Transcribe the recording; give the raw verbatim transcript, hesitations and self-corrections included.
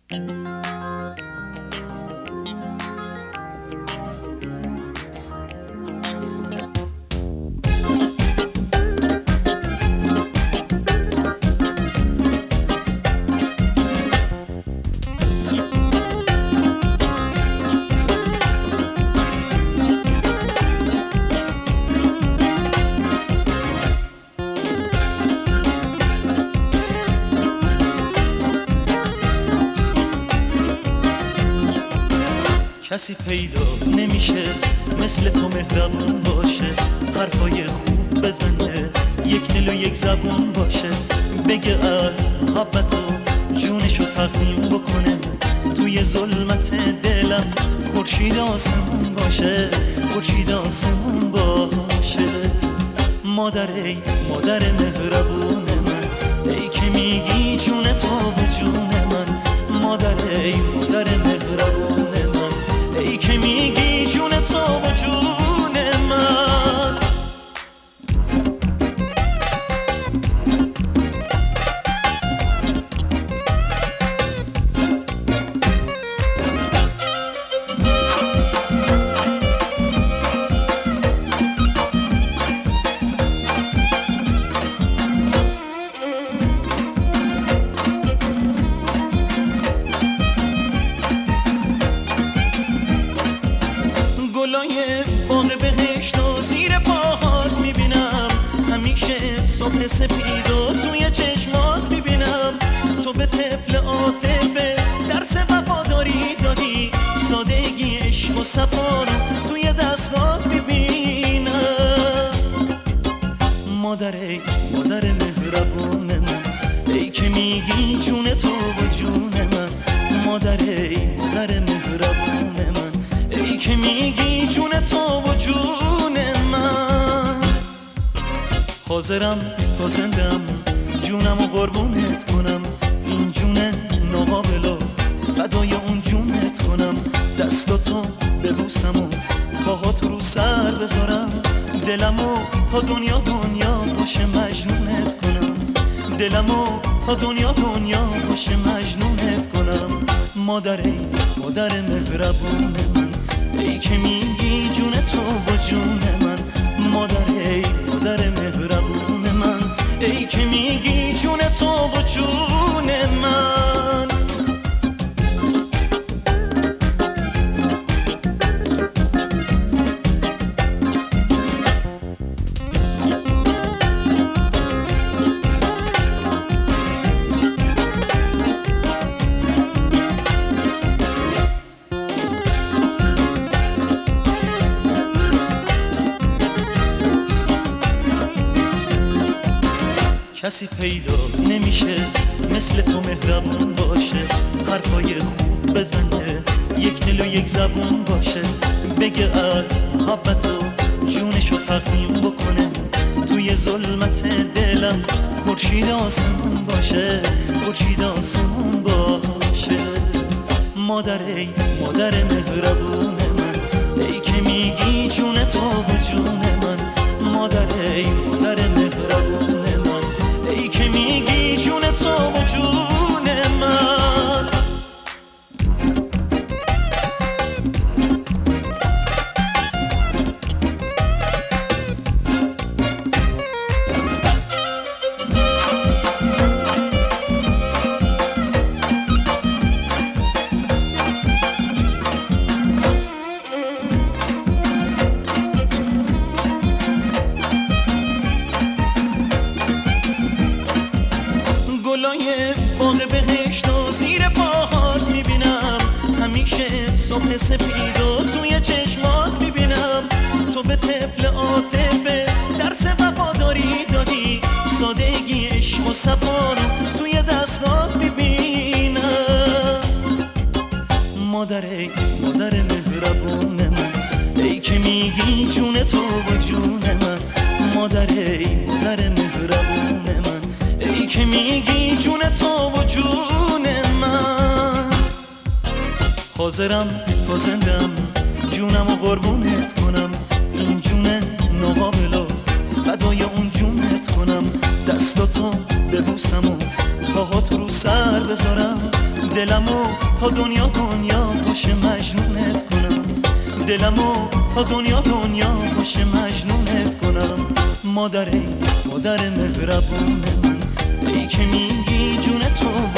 کسی پیدا نمیشه مثل تو مهربون باشه، حرفای خوب بزنه، یک دل و یک زبون باشه، بگه از محبت و جونشو تقدیم بکنه، توی ظلمت دلم خورشید آسمون باشه، خورشید آسمون باشه. مادر ای مادر مهربون من، ای که میگی جون تو به جون من، مادر ای مادر مهربون من، ای که میگی جون تو و جون من. گلای باغ بهشت و زیر پاهات میبینم، همیشه صبح سپید و توی چشمات میبینم، تو به طفل عاطفه درس وفاداری دادی، سادگی عشق و صفا رو توی دستات میبینم. مادر ای مادر مهربون من، ای که میگی جون تو و جون من، مادر ای مادر مهربون من، ای که میگی جون تو و جون من. حاضرم تا زندم جونم و قربونت کنم، این جون ناقابلو فدای اون جونت کنم، دستاتو ببوسم و پاهاتو رو سر بذارم، دلمو تا دنیا دنیا باشه مجنونت کنم، دلمو تا دنیا دنیا باشه مجنونت کنم. مادر ای مادر مهربون من، ای که میگی جون تو با جون من، مادر ای مادر مهربون من، ای که میگی جون تو با جون من. کسی پیدا نمیشه مثل تو مهربون باشه، حرفای خوب بزنه، یک دل و یک زبون باشه، بگه از محبت و جونشو تقدیم بکنه، توی ظلمت دلم خورشید آسمون باشه، خورشید آسمون باشه. مادر ای مادر مهربون من، ای که میگی جون تو به جون من، مادر ای مادر مهربون من، ای که میگی جون تو و جون من. گلای باغ بهشت و زیر پاهات میبینم، همیشه صبح سپید و توی چشمات میبینم، تو به طفل عاطفه درس وفاداری دادی، سادگی عشق و صفا رو توی دستات میبینم. مادر ای مادر مهربون من، ای که میگی جون تو و جون من، مادر ای مادر مهربون من، ای که میگی جون تو و جون من. حاضرم تا زندم جونم و قربونت کنم، این جون ناقابلو فدای اون جونت کنم، دستاتو ببوسم و پاهاتو رو سر بذارم، دلمو تا دنیا دنیا باش مجنونت کنم، دلمو تا دنیا دنیا باش مجنونت کنم. مادر ای مادر مهربون من، ای که میگی جون تو